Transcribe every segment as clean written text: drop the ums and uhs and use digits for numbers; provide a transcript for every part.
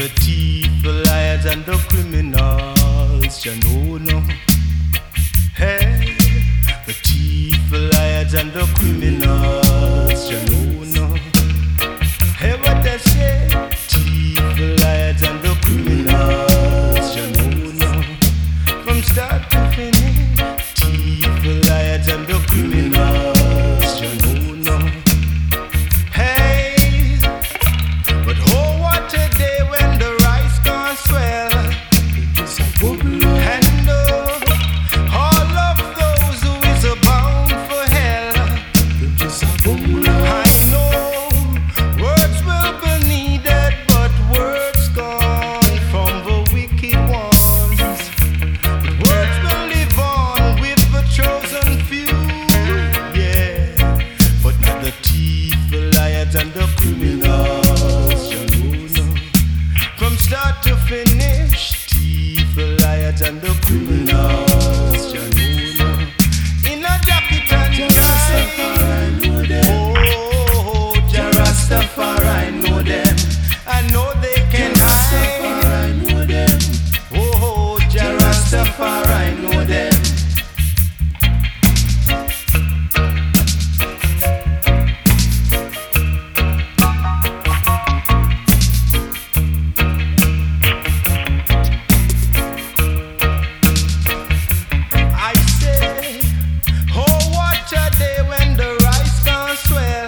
the thief, the liars, and the criminals, you know, no. Hey, the thief, the liars, and the criminals, you know, no. Hey, what they say? Thief, the liars, and the criminals, you know, no. From start to finish, thief, the liars, and the criminals, you know, no. Hey, but oh, what a day when the rice can't swell. And all of those who is bound for hell. I know words will be needed, but words come from the wicked ones. But words will live on with the chosen few, yeah. But not the thief, the liars, and the criminals, you know. From start to finish, thief, the liars, and the criminals, you know. In a jacket and tie, oh, Jah Rastafari know them. I know they can hide. Oh, Jah Rastafari know them. I say, oh, what a day when the rice can't swell.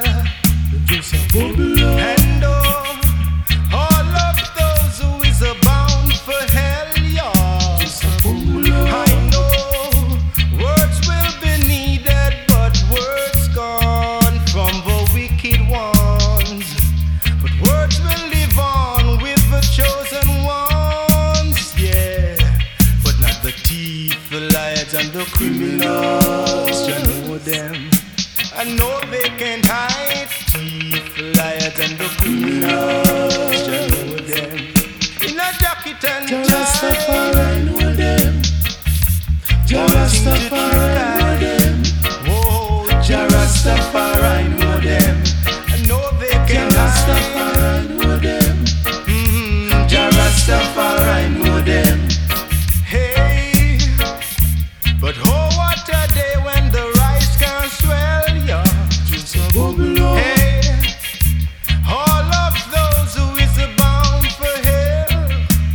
And all of those who is bound for hell, yeah. I know words will be needed, but words gone from the wicked ones. But words will live on with the chosen ones, yeah. But not the thief, the liars, and the criminals, you know them. I know they can't hide. Thief, liars, and the criminals, you know them. In a jacket and tie, Rastafari know them. Jah Rastafari know them. oh, Jah Rastafari know them. I know they Jah can't hide. Rastafari know them. Jah Rastafari know them. Hey, but oh, what a day when the rice can't swell, yeah. Hey, all of those who is bound for hell.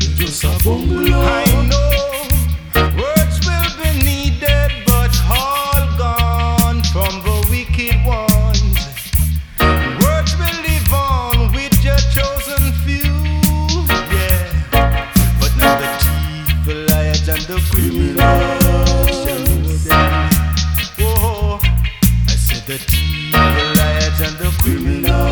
I know words will be needed, but all gone from the wicked ones. Words will live on with your chosen few, yeah. But not the thief, the liars, and the criminals, you know them. Oh, I said the thief, the liars, and the criminals.